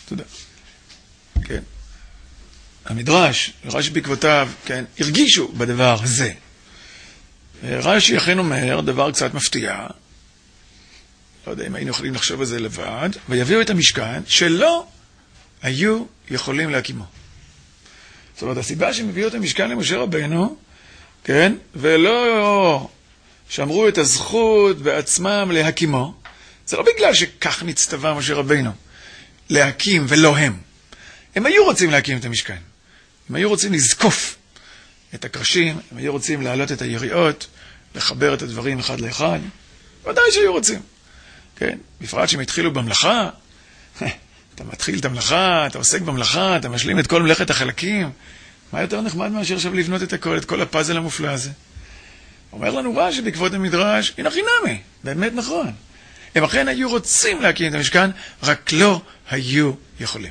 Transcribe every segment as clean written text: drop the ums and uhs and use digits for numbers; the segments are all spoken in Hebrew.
תודה. כן. המדרש, רש"י בעקבותיו, כן, הרגישו בדבר הזה. רש"י אכן אומר דבר קצת מפתיע, לא יודע אם היינו יכולים לחשוב על זה לבד, ויביאו את המשכן שלא היו יכולים להקימו. זאת אומרת, הסיבה שהם הביאו את המשכן למשה רבנו, כן, ולא שמרו את הזכות בעצמם להקימו, זה לא בגלל שכך נצטווה משה רבנו להקים ולא הם. הם היו רוצים להקים את המשכן. הם היו רוצים לזקוף את הקרשים, הם היו רוצים להעלות את היריעות, לחבר את הדברים אחד לאחד. ודאי שהיו רוצים. כן? בפרט שהם התחילו במלאכה, אתה מתחיל את המלאכה, אתה עוסק במלאכה, אתה משלים את כל מלאכת החלקים. מה יותר נחמד מאשר עכשיו לבנות את כל הפאזל המופלא הזה? אומר לנו רש"י בעקבות המדרש, הנה חינמי, באמת נכון. הם אכן היו רוצים להקים את המשכן, רק לא היו יכולים.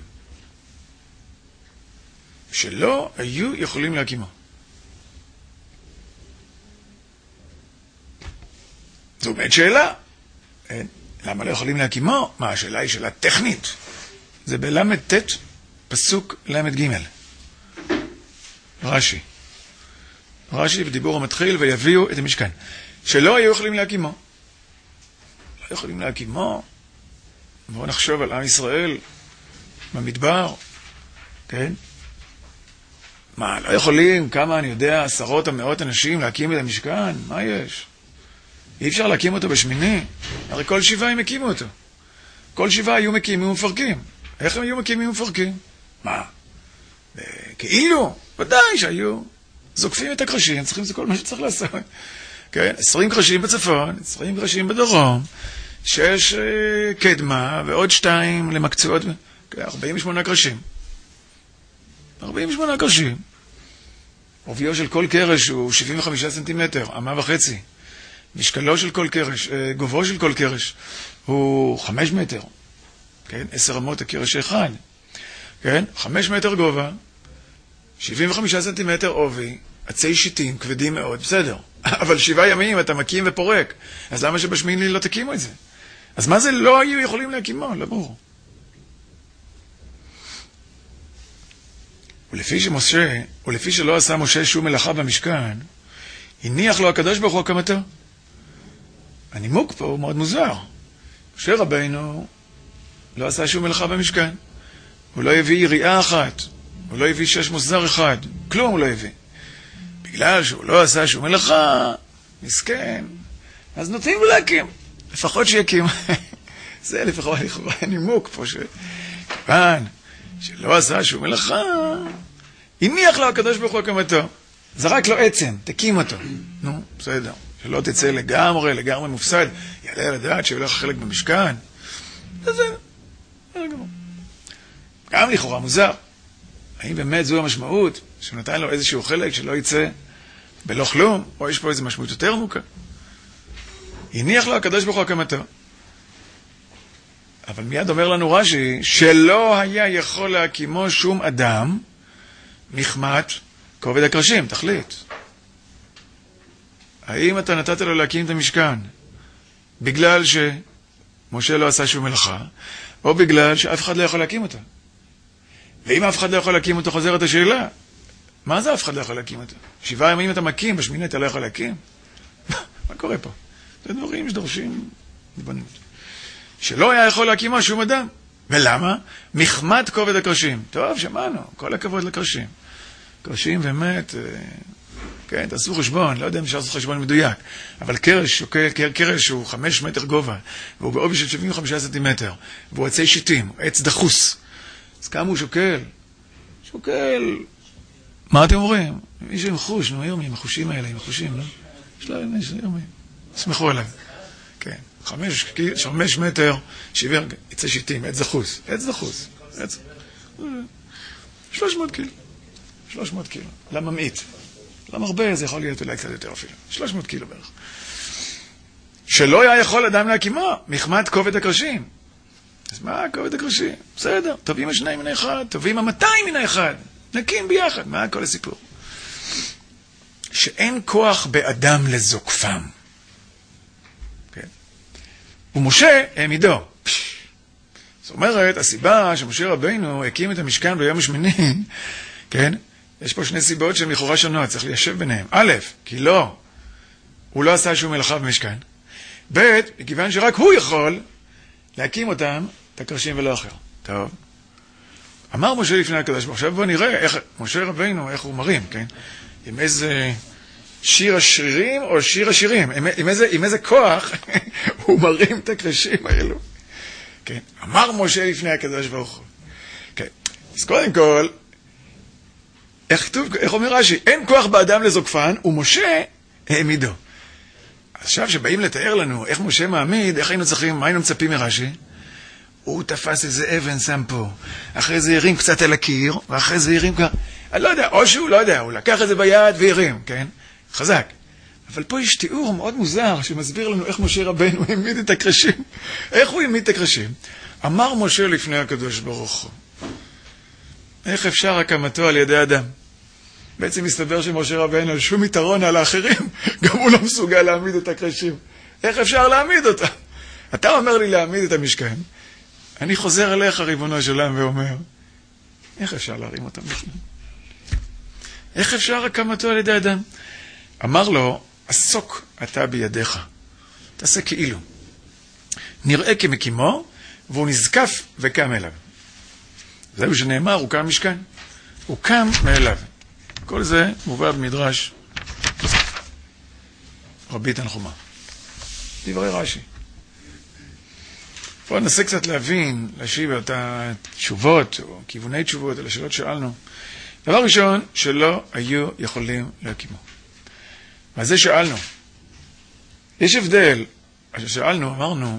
שלא היו יכולים להקימו. זו באמת שאלה. למה לא יכולים להקימו? מה, השאלה היא שאלה טכנית. זה בלמד ט' פסוק למד ג' רש"י. רש"י בדיבור המתחיל ויביאו את המשכן. שלא היו יכולים להקימו. לא יכולים להקימו. בואו נחשוב על עם ישראל במדבר. כן? מה, לא יכולים, כמה אני יודע, עשרות המאות אנשים להקים את המשכן? מה יש? אי אפשר להקים אותו בשמיני? הרי כל שבעה הם הקימו אותו. כל שבעה היו מקימים ומפרקים. איך הם היו מקימים ומפרקים? מה? כאילו, ודאי שהיו זוקפים את הקרשים, צריכים זה כל מה שצריך לעשות. כן? 20 קרשים בצפון, 20 קרשים בדרום, 6 קדמה ועוד 2 למקצועות, 48 קרשים. 48 קרשים. עוביו של כל קרש הוא 75 סנטימטר, 1.5 מטר. משקלו של כל קרש, גובהו של כל קרש הוא 5 מטר. כן? 10 אמות הקרש אחד. כן? 5 מטר גובה, 75 סנטימטר עובי, עצי שיטים, כבדים מאוד, בסדר. אבל 7 ימים אתה מקים ופורק. אז למה שבשמיני לא תקימו את זה? אז מה זה לא היו יכולים להקימו? לא ברור. ולפי שלא עשה משה שום מלאכה במשכן, הניח לו הקדוש ברוך הוא הקמתו. הנימוק פה הוא מאוד מוזר. משה רבינו לא עשה שום מלאכה במשכן. הוא לא הביא יריעה אחת. הוא לא הביא 6 מוסדר אחד. כלום הוא לא הביא. בגלל שהוא לא עשה שום מלאכה, מסכן, אז נותנים לו להקים. לפחות שיקים. זה לפחות הנימוק פה כיוון שלא עשה שום מלאכה, הניח לו הקדוש ברוך הוא הקמתו. זרק לו עצם, תקים אותו. נו, בסדר. שלא תצא לגמרי מופסד. יעלה לדעת שהולך חלק במשכן. אז זה גם לכאורה מוזר. האם באמת זו המשמעות שנתן לו איזשהו חלק שלא יצא בלא כלום, או יש פה איזו משמעות יותר עמוקה? הניח לו הקדוש ברוך הוא הקמתו. אבל מיד אומר לנו רש"י, שלא היה יכול להקימו שום אדם מחמת כובד הקרשים, תחליט. האם אתה נתת לו להקים את המשכן בגלל שמשה לא עשה שום מלאכה, או בגלל שאף אחד לא יכול להקים אותו? ואם אף אחד לא יכול להקים אותו, חוזרת השאלה, מה זה אף אחד לא יכול להקים אותו? 7 ימים אתה מקים, בשמיני אתה לא יכול להקים? מה קורה פה? זה דברים שדורשים התבוננות. שלא היה יכול להקימו שום אדם. ולמה? מחמת כובד הקרשים. טוב, שמענו, כל הכבוד לקרשים. קרשים באמת, כן, תעשו חשבון, לא יודע אם אפשר לעשות חשבון מדויק, אבל קרש הוא 5 מטר גובה, והוא בעובי של 75 סנטימטר, והוא עצי שיטים, עץ דחוס. אז כמה הוא שוקל? שוקל... מה אתם אומרים? מישהו עם חוש, נו, היום עם החושים האלה, עם החושים, לא? יש להם, שמחו עליו. כן, 5 מטר, 70, עצי שיטים, עץ דחוס. עץ דחוס. 300 קילו. 300 קילו. למה מאית? למה הרבה? זה יכול להיות אולי קצת יותר אפילו. 300 קילו בערך. שלא היה יכול אדם להקימו, מחמת כובד הקרשים. אז מה כובד הקרשים? בסדר, טובים 2 מן האחד, טובים 200 מן האחד. נקים ביחד. מה כל הסיפור? שאין כוח באדם לזוקפם. כן. ומשה העמידו. זאת אומרת, הסיבה שמשה רבינו הקים את המשכן ביום השמיני, כן? יש פה שני סיבות שהן לכאורה שונות, צריך ליישב ביניהם. א', כי לא, הוא לא עשה שום מלאכה במשכן. ב', מכיוון שרק הוא יכול להקים אותם, את הקרשים ולא אחר. טוב. אמר משה לפני הקדוש ברוך הוא, עכשיו בוא נראה איך משה רבינו, איך הוא מרים, כן? עם איזה שיר השרירים או שיר השירים, עם איזה כוח הוא מרים את הקרשים האלו. כן? אמר משה לפני הקדוש ברוך הוא. כן. אז קודם כל, איך אומר רש"י? אין כוח באדם לזוקפן, ומשה העמידו. עכשיו שבאים לתאר לנו איך משה מעמיד, איך היינו צריכים, מה היינו מצפים מרש"י? הוא תפס איזה אבן, שם פה. אחרי זה הרים קצת על הקיר, ואחרי זה הרים כבר... אני לא יודע, או שהוא לא יודע, הוא לקח את זה ביד והרים, כן? חזק. אבל פה יש תיאור מאוד מוזר שמסביר לנו איך משה רבינו העמיד את הקרשים. איך הוא העמיד את הקרשים? אמר משה לפני הקדוש ברוך הוא. איך אפשר הקמתו על ידי אדם? בעצם מסתבר שמשה רבינו על שום יתרון על האחרים, גם הוא לא מסוגל להעמיד את הקרשים. איך אפשר להעמיד אותם? אתה אומר לי להעמיד את המשכן. אני חוזר אליך ריבונו של עולם ואומר, איך אפשר להרים אותם בכלל? איך אפשר הקמתו על ידי אדם? אמר לו, עסוק אתה בידיך. תעשה כאילו. נראה כמקימו, והוא נזקף וקם אליו. זהו שנאמר, הוא קם משכן. הוא קם מאליו. כל זה מובא במדרש רבי תנחומא. דברי רש"י. פה ננסה קצת להבין, להשיב את התשובות, או כיווני תשובות, על השאלות שאלנו. דבר ראשון, שלא היו יכולים להקימו. ועל זה שאלנו. יש הבדל. שאלנו, אמרנו,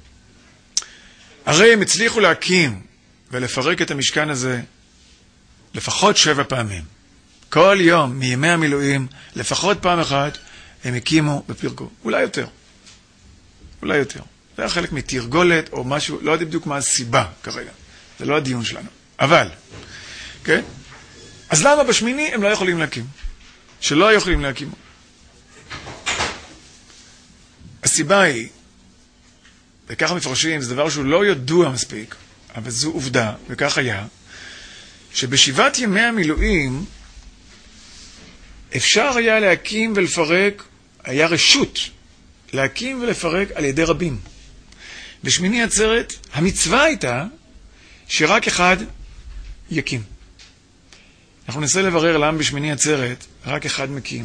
הרי הם הצליחו להקים ולפרק את המשכן הזה לפחות 7 פעמים. כל יום מימי המילואים, לפחות פעם אחת, הם הקימו ופירקו. אולי יותר. אולי יותר. זה היה חלק מתרגולת או משהו, לא יודע בדיוק מה הסיבה כרגע. זה לא הדיון שלנו. אבל, כן? אז למה בשמיני הם לא יכולים להקים? שלא יכולים להקים. הסיבה היא, וככה מפרשים, זה דבר שהוא לא ידוע מספיק, אבל זו עובדה, וכך היה, שבשבעת ימי המילואים אפשר היה להקים ולפרק, היה רשות להקים ולפרק על ידי רבים. בשמיני עצרת, המצווה הייתה שרק אחד יקים. אנחנו ננסה לברר למה בשמיני עצרת רק אחד מקים.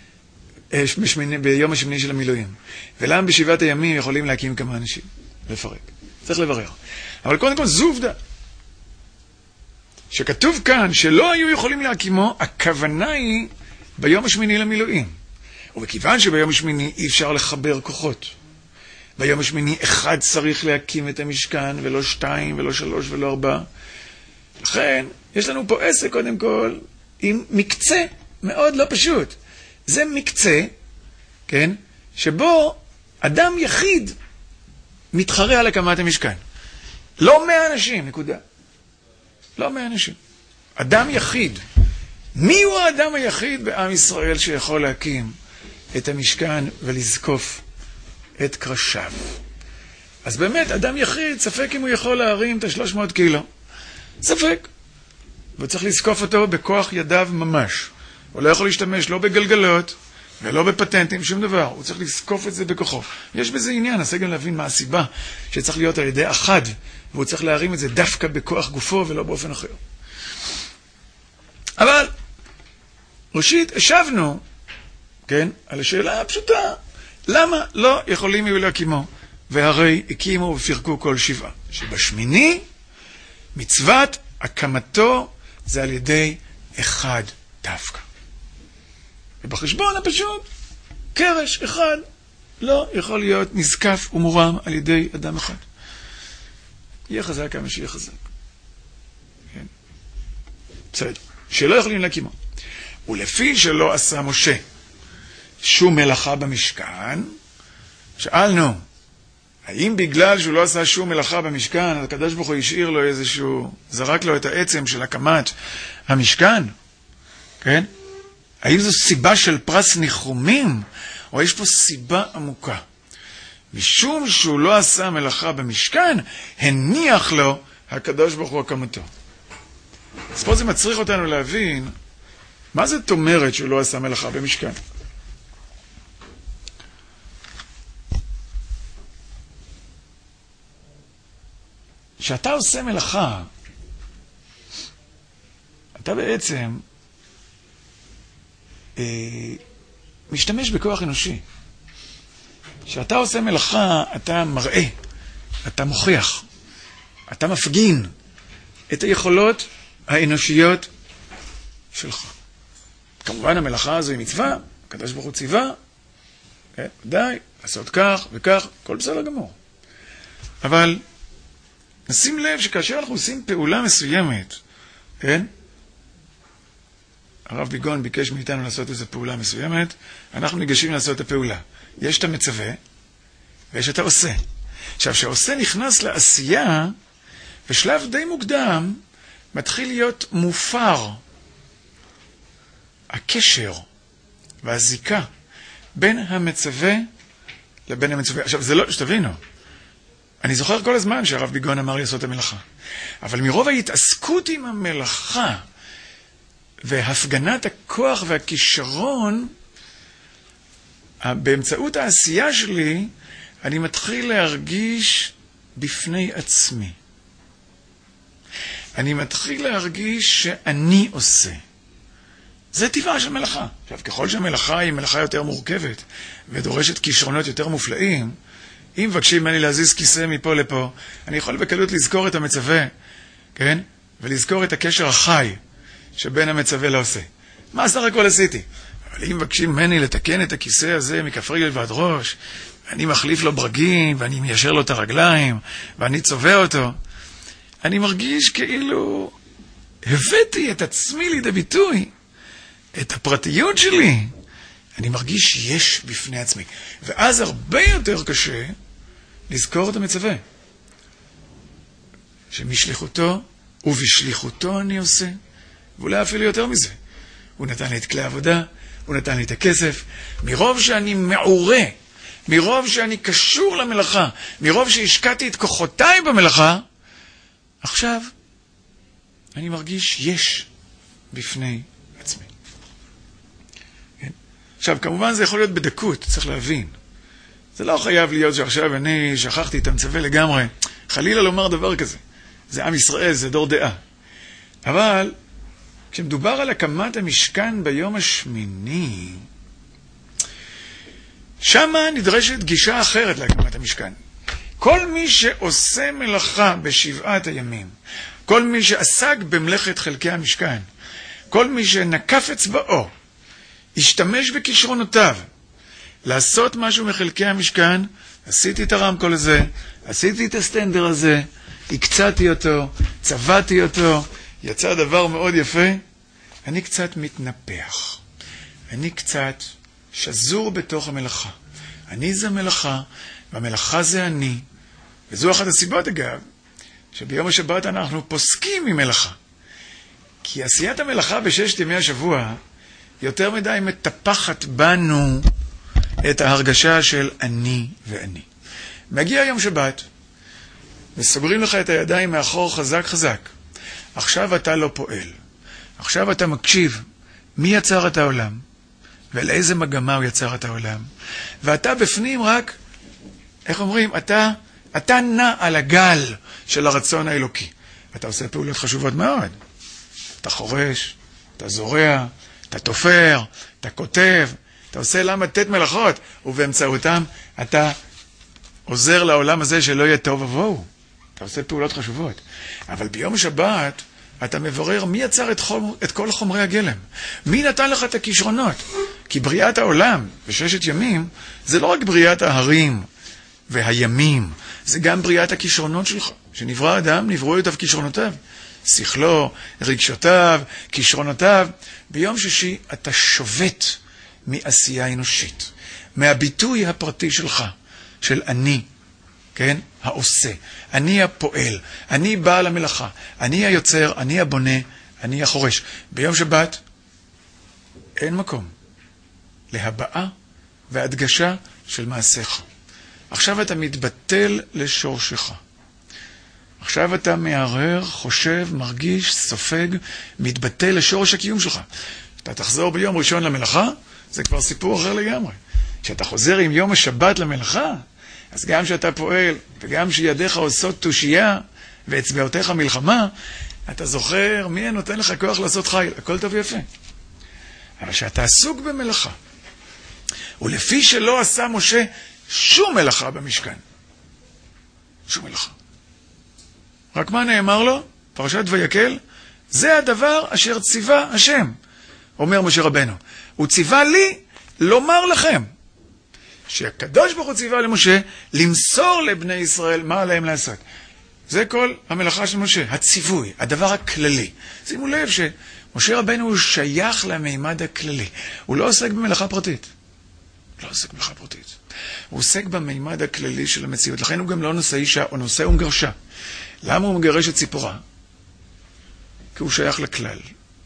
ביום השמיני של המילואים. ולמה בשבעת הימים יכולים להקים כמה אנשים? לפרק. צריך לברר. אבל קודם כל זו עובדה. שכתוב כאן שלא היו יכולים להקימו, הכוונה היא ביום השמיני למילואים. ובכיוון שביום השמיני אי אפשר לחבר כוחות. ביום השמיני אחד צריך להקים את המשכן, ולא 2 ולא 3 ולא 4. לכן, יש לנו פה עסק קודם כל עם מקצה מאוד לא פשוט. זה מקצה, כן, שבו אדם יחיד מתחרה על הקמת המשכן. לא 100 אנשים, נקודה. לא 100 אנשים. אדם יחיד. מי הוא האדם היחיד בעם ישראל שיכול להקים את המשכן ולזקוף את קרשיו? אז באמת, אדם יחיד, ספק אם הוא יכול להרים את 300 קילו. ספק. וצריך לזקוף אותו בכוח ידיו ממש. הוא לא יכול להשתמש לא בגלגלות ולא בפטנטים, שום דבר. הוא צריך לזקוף את זה בכוחו. יש בזה עניין, ננסה גם להבין מה הסיבה שצריך להיות על ידי אחד, והוא צריך להרים את זה דווקא בכוח גופו ולא באופן אחר. אבל, ראשית, השבנו, כן, על השאלה הפשוטה, למה לא יכולים היו להקימו? והרי הקימו ופירקו כל 7. שבשמיני, מצוות הקמתו זה על ידי אחד דווקא. ובחשבון הפשוט, קרש אחד לא יכול להיות נזקף ומורם על ידי אדם אחד. יהיה חזק כמה שיהיה חזק. כן. בסדר. שלא יכולים להקימו. ולפי שלא עשה משה שום מלאכה במשכן, שאלנו, האם בגלל שהוא לא עשה שום מלאכה במשכן, הקדוש ברוך הוא השאיר לו איזשהו, זרק לו את העצם של הקמת המשכן? כן? האם זו סיבה של פרס ניחומים, או יש פה סיבה עמוקה? משום שהוא לא עשה מלאכה במשכן, הניח לו הקדוש ברוך הוא הקמתו. אז פה זה מצריך אותנו להבין, מה זאת אומרת שהוא לא עשה מלאכה במשכן? כשאתה עושה מלאכה, אתה בעצם משתמש בכוח אנושי. כשאתה עושה מלאכה, אתה מראה, אתה מוכיח, אתה מפגין את היכולות האנושיות שלך. כמובן המלאכה הזו היא מצווה, הקדוש ברוך הוא ציווה, די, לעשות כך וכך, כל בסדר גמור. אבל נשים לב שכאשר אנחנו עושים פעולה מסוימת, כן? הרב ביגון ביקש מאיתנו לעשות איזו פעולה מסוימת, אנחנו ניגשים לעשות את הפעולה. יש את המצווה, ויש את העושה. עכשיו, שהעושה נכנס לעשייה, בשלב די מוקדם, מתחיל להיות מופר הקשר והזיקה בין המצווה לבין המצווה. עכשיו, זה לא, שתבינו, אני זוכר כל הזמן שהרב ביגון אמר לעשות את המלאכה. אבל מרוב ההתעסקות עם המלאכה, והפגנת הכוח והכישרון, באמצעות העשייה שלי, אני מתחיל להרגיש בפני עצמי. אני מתחיל להרגיש שאני עושה. זה טבעה של מלאכה. עכשיו, ככל שהמלאכה היא מלאכה יותר מורכבת, ודורשת כישרונות יותר מופלאים, אם מבקשים ממני להזיז כיסא מפה לפה, אני יכול בקלות לזכור את המצווה, כן? ולזכור את הקשר החי שבין המצווה לעושה. מה סך הכל עשיתי? אבל אם מבקשים ממני לתקן את הכיסא הזה מכף רגל ועד ראש, ואני מחליף לו ברגים, ואני מיישר לו את הרגליים, ואני צובע אותו, אני מרגיש כאילו הבאתי את עצמי לידי ביטוי, את הפרטיות שלי. אני מרגיש שיש בפני עצמי. ואז הרבה יותר קשה לזכור את המצווה. שמשליחותו ובשליחותו אני עושה. ואולי אפילו יותר מזה. הוא נתן לי את כלי העבודה, הוא נתן לי את הכסף. מרוב שאני מעורה, מרוב שאני קשור למלאכה, מרוב שהשקעתי את כוחותיי במלאכה, עכשיו אני מרגיש יש בפני עצמי. כן? עכשיו, כמובן זה יכול להיות בדקות, צריך להבין. זה לא חייב להיות שעכשיו אני שכחתי את המצווה לגמרי. חלילה לומר דבר כזה. זה עם ישראל, זה דור דעה. אבל כשמדובר על הקמת המשכן ביום השמיני, שמה נדרשת גישה אחרת להקמת המשכן. כל מי שעושה מלאכה בשבעת הימים, כל מי שעסק במלאכת חלקי המשכן, כל מי שנקף אצבעו, השתמש בכישרונותיו, לעשות משהו מחלקי המשכן, עשיתי את הרמקול הזה, עשיתי את הסטנדר הזה, הקצעתי אותו, צבעתי אותו, יצא דבר מאוד יפה, אני קצת מתנפח. אני קצת שזור בתוך המלאכה. אני זה מלאכה, והמלאכה זה אני. וזו אחת הסיבות, אגב, שביום השבת אנחנו פוסקים ממלאכה. כי עשיית המלאכה בששת ימי השבוע יותר מדי מטפחת בנו את ההרגשה של אני ואני. מגיע יום שבת, וסוגרים לך את הידיים מאחור חזק חזק. עכשיו אתה לא פועל. עכשיו אתה מקשיב מי יצר את העולם, ולאיזה מגמה הוא יצר את העולם. ואתה בפנים רק, איך אומרים, אתה נע על הגל של הרצון האלוקי. אתה עושה פעולות חשובות מאוד. אתה חורש, אתה זורע, אתה תופר, אתה כותב, אתה עושה למה תת מלאכות, ובאמצעותם אתה עוזר לעולם הזה שלא יהיה טוב ובואו. אתה עושה פעולות חשובות. אבל ביום שבת אתה מברר מי יצר את כל חומרי הגלם. מי נתן לך את הכישרונות? כי בריאת העולם בששת ימים זה לא רק בריאת ההרים והימים, זה גם בריאת הכישרונות שלך. שנברא אדם, נבראו את כישרונותיו. שכלו, רגשותיו, כישרונותיו. ביום שישי אתה שובת מעשייה אנושית. מהביטוי הפרטי שלך, של אני. כן? העושה. אני הפועל. אני בעל המלאכה. אני היוצר, אני הבונה, אני החורש. ביום שבת אין מקום להבעה והדגשה של מעשיך. עכשיו אתה מתבטל לשורשך. עכשיו אתה מערער, חושב, מרגיש, סופג, מתבטל לשורש הקיום שלך. אתה תחזור ביום ראשון למלאכה, זה כבר סיפור אחר לגמרי. כשאתה חוזר עם יום השבת למלאכה, אז גם שאתה פועל, וגם שידיך עושות תושייה, ואצבעותיך מלחמה, אתה זוכר מי נותן לך כוח לעשות חיל. הכל טוב ויפה. אבל שאתה עסוק במלאכה, ולפי שלא עשה משה שום מלאכה במשכן. שום מלאכה. רק מה נאמר לו? פרשת ויקל, זה הדבר אשר ציווה השם, אומר משה רבנו. הוא ציווה לי לומר לכם, שהקדוש ברוך הוא ציווה למשה למסור לבני ישראל מה עליהם לעשות. זה כל המלאכה של משה, הציווי, הדבר הכללי. שימו לב שמשה רבנו הוא שייך למימד הכללי. הוא לא עוסק במלאכה פרטית. לא עוסק במלאכה פרטית. הוא עוסק במימד הכללי של המציאות. לכן הוא גם לא נושא אישה או נושא ונגרשה. למה הוא מגרש את ציפורה? כי הוא שייך לכלל.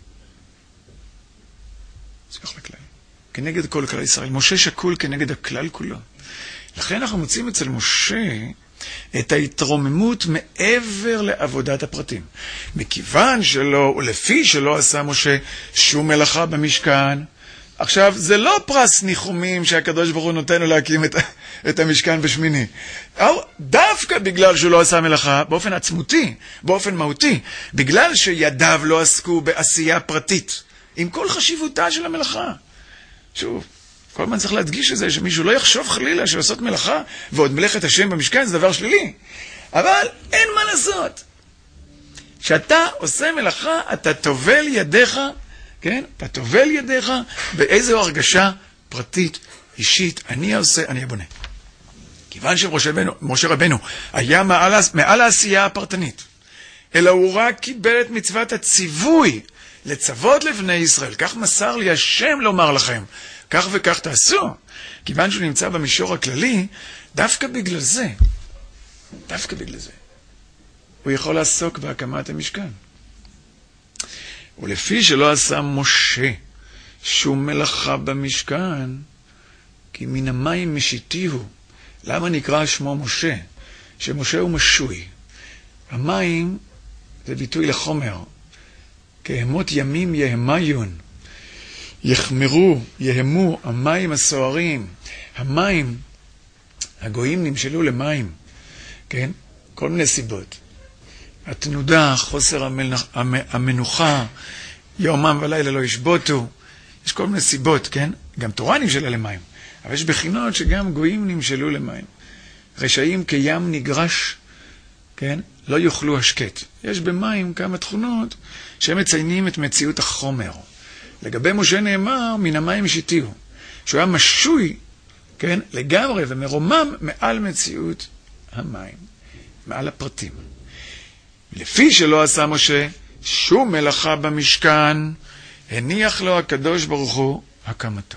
שייך לכלל. כנגד כל כלל ישראל. משה שקול כנגד הכלל כולו. לכן אנחנו מוצאים אצל משה את ההתרוממות מעבר לעבודת הפרטים. מכיוון שלא, ולפי שלא עשה משה שום מלאכה במשכן, עכשיו, זה לא פרס ניחומים שהקדוש ברוך הוא נותן לו להקים את המשכן בשמיני. דווקא בגלל שהוא לא עשה מלאכה, באופן עצמותי, באופן מהותי, בגלל שידיו לא עסקו בעשייה פרטית, עם כל חשיבותה של המלאכה. שוב, כל הזמן צריך להדגיש את זה, שמישהו לא יחשוב חלילה שלעשות מלאכה, ועוד מלאכת השם במשכן זה דבר שלילי. אבל אין מה לעשות. כשאתה עושה מלאכה, אתה תובל ידיך, כן? אתה תובל ידיך באיזו הרגשה פרטית, אישית, אני עושה, אני הבונה. כיוון שמשה רבנו היה מעל העשייה הפרטנית, אלא הוא רק קיבל את מצוות הציווי לצוות לבני ישראל. כך מסר לי השם לומר לכם, כך וכך תעשו. כיוון שהוא נמצא במישור הכללי, דווקא בגלל זה, הוא יכול לעסוק בהקמת המשכן. ולפי שלא עשה משה שום מלאכה במשכן, כי מן המים משיתיהו. למה נקרא שמו משה? שמשה הוא משוי. המים זה ביטוי לחומר. כהמות ימים יהמיון. יחמרו, יהמו, המים הסוערים. המים, הגויים נמשלו למים. כן? כל מיני סיבות. התנודה, חוסר המנוחה, יומם ולילה לא ישבותו. יש כל מיני סיבות, כן? גם תורה נמשלה למים. אבל יש בחינות שגם גויים נמשלו למים. רשעים כים נגרש, כן? לא יאכלו השקט. יש במים כמה תכונות שהם מציינים את מציאות החומר. לגבי משה נאמר, מן המים משיתיהו. שהוא היה משוי, כן? לגמרי ומרומם מעל מציאות המים. מעל הפרטים. לפי שלא עשה משה שום מלאכה במשכן, הניח לו הקדוש ברוך הוא הקמתו.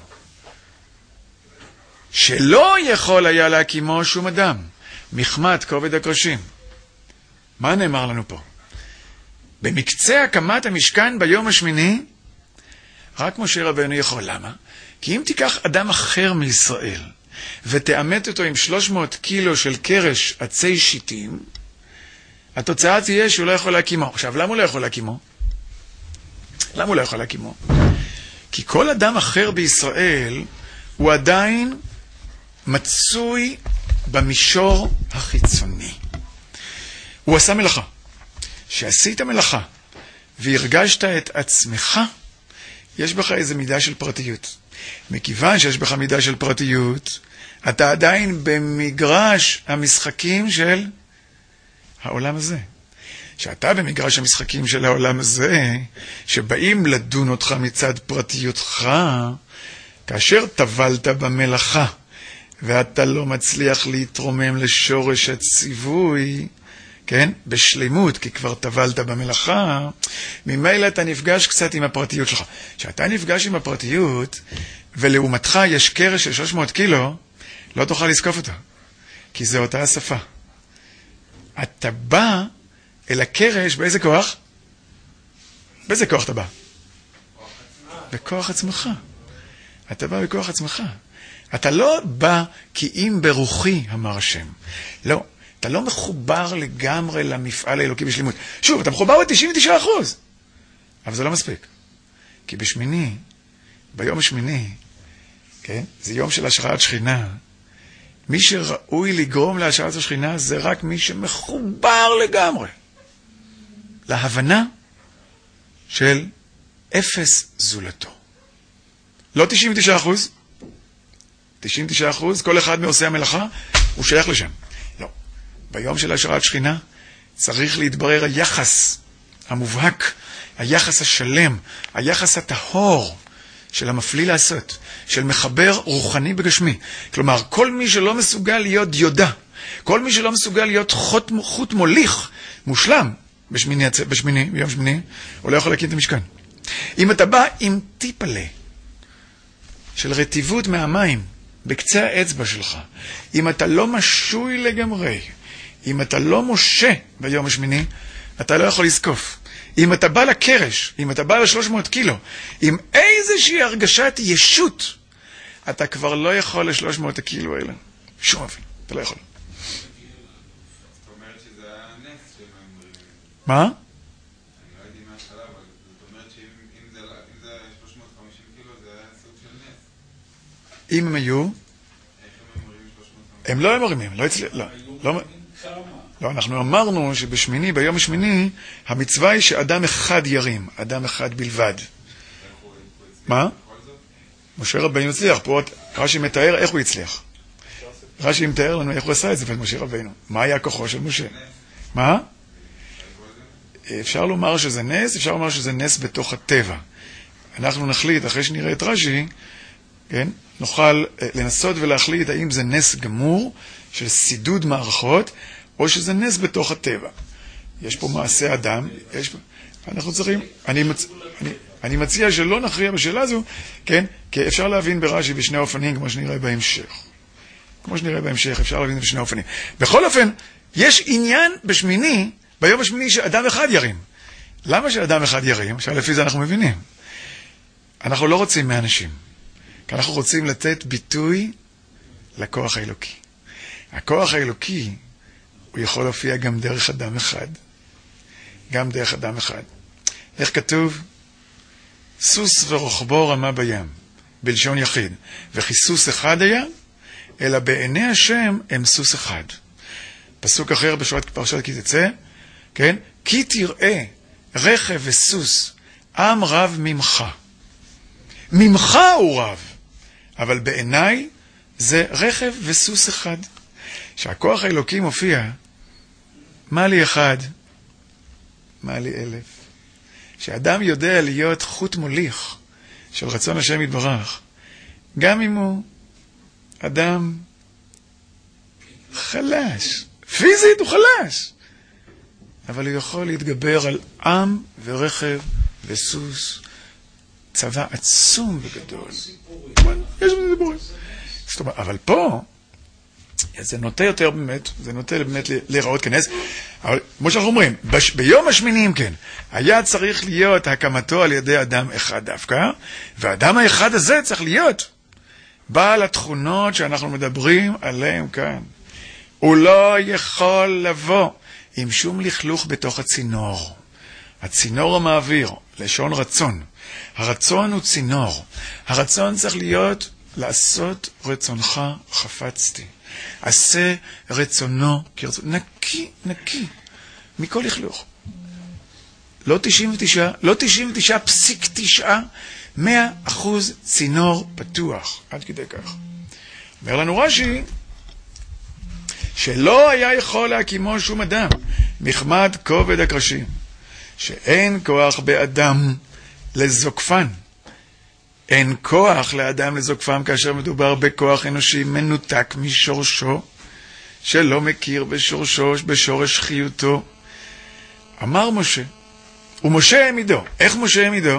שלא יכול היה להקימו שום אדם, מחמת כובד הקרשים. מה נאמר לנו פה? במקצה הקמת המשכן ביום השמיני, רק משה רבנו יכול. למה? כי אם תיקח אדם אחר מישראל, ותאמת אותו עם 300 קילו של קרש עצי שיטים, התוצאה תהיה שהוא לא יכול להקימו. עכשיו, למה הוא לא יכול להקימו? למה הוא לא יכול להקימו? כי כל אדם אחר בישראל הוא עדיין מצוי במישור החיצוני. הוא עשה מלאכה. שעשית מלאכה והרגשת את עצמך, יש בך איזו מידה של פרטיות. מכיוון שיש בך מידה של פרטיות, אתה עדיין במגרש המשחקים של העולם הזה. שאתה במגרש המשחקים של העולם הזה, שבאים לדון אותך מצד פרטיותך, כאשר טבלת במלאכה, ואתה לא מצליח להתרומם לשורש הציווי, כן? בשלימות, כי כבר טבלת במלאכה, ממילא אתה נפגש קצת עם הפרטיות שלך. כשאתה נפגש עם הפרטיות, ולעומתך יש קרש של 300 קילו, לא תוכל לזקוף אותו, כי זה אותה השפה. אתה בא אל הקרש באיזה כוח? באיזה כוח אתה בא? בכוח עצמך. אתה בא בכוח עצמך. אתה לא בא כי אם ברוחי, אמר השם. לא, אתה לא מחובר לגמרי למפעל האלוקי בשלימות. שוב, אתה מחובר ב-99%. אבל זה לא מספיק. כי בשמיני, ביום השמיני, כן? זה יום של השראת שכינה. מי שראוי לגרום להשראת השכינה זה רק מי שמחובר לגמרי להבנה של אפס זולתו. לא 99%, 99%, כל אחד מעושי המלאכה, הוא שייך לשם. לא. ביום של השראת שכינה צריך להתברר היחס המובהק, היחס השלם, היחס הטהור של המפליא לעשות, של מחבר רוחני בגשמי. כלומר, כל מי שלא מסוגל להיות דיודה, כל מי שלא מסוגל להיות חוט מוליך, מושלם, ביום שמיני, הוא לא יכול להקים את המשכן. אם אתה בא עם טיפלה של רטיבות מהמים בקצה האצבע שלך, אם אתה לא משוי לגמרי, אם אתה לא משה ביום השמיני, אתה לא יכול לזקוף. אם אתה בא לקרש, אם אתה בא ל-300 קילו, עם איזושהי הרגשת ישות, אתה כבר לא יכול ל-300 הקילו האלה. שום אופן, אתה לא יכול. זאת אומרת שזה היה נס שהם אומרים. מה? אני לא יודעת מההתחלה, אבל זאת אומרת שאם זה 350 קילו, זה היה סוג של נס. אם הם היו? איך הם אומרים 350? הם לא מרימים, לא, אנחנו אמרנו שבשמיני, ביום השמיני, המצווה היא שאדם אחד ירים, אדם אחד בלבד. מה? משה רבינו הצליח, פה רש"י מתאר איך הוא הצליח. רש"י מתאר לנו איך הוא עשה את זה, משה רבינו. מה היה כוחו של משה? מה? אפשר לומר שזה נס, אפשר לומר שזה נס בתוך הטבע. אנחנו נחליט, אחרי שנראה את רש"י, כן? נוכל לנסות ולהחליט האם זה נס גמור של סידוד מערכות, או שזה נס בתוך הטבע. יש פה מעשה אדם, אנחנו צריכים, אני מציע שלא נכריע בשאלה הזו, כן? כי אפשר להבין ברש"י בשני אופנים, כמו שנראה בהמשך. אפשר להבין בשני אופנים. בכל אופן, יש עניין בשמיני, ביום השמיני, שאדם אחד ירים. למה שאדם אחד ירים? שלפי זה אנחנו מבינים. אנחנו לא רוצים מאנשים, כי אנחנו רוצים לתת ביטוי לכוח האלוקי. הכוח האלוקי, הוא יכול להופיע גם דרך אדם אחד. גם דרך אדם אחד. איך כתוב? סוס ורוחבו רמה בים, בלשון יחיד. וכי סוס אחד היה, אלא בעיני השם הם סוס אחד. פסוק אחר בשורת פרשת כי תצא, כן? כי תראה רכב וסוס, עם רב ממך. ממך הוא רב, אבל בעיניי זה רכב וסוס אחד. שהכוח האלוקי מופיע, מה לי אחד, מה לי 1000. שאדם יודע להיות חוט מוליך של רצון השם יתברך, גם אם הוא אדם חלש, פיזית הוא חלש, אבל הוא יכול להתגבר על עם ורכב וסוס, צבא עצום וגדול. יש לנו דיבורים. אבל פה, זה נוטה יותר באמת, זה נוטה באמת להיראות כנס, אבל כמו שאנחנו אומרים, ביום השמיני, כן, היה צריך להיות הקמתו על ידי אדם אחד דווקא, והאדם האחד הזה צריך להיות בעל התכונות שאנחנו מדברים עליהם כאן. הוא לא יכול לבוא עם שום לכלוך בתוך הצינור. הצינור המעביר, לשון רצון. הרצון הוא צינור. הרצון צריך להיות לעשות רצונך חפצתי. עשה רצונו כרצונו. נקי, נקי. מכל לכלוך. לא 99.9, 100% צינור פתוח. עד כדי כך. אומר לנו רש"י, שלא היה יכול להקימו שום אדם, מחמד כובד הקרשים, שאין כוח באדם לזוקפן. אין כוח לאדם לזוקפם כאשר מדובר בכוח אנושי מנותק משורשו, שלא מכיר בשורשו, בשורש חיותו. אמר משה, ומשה העמידו. איך משה העמידו?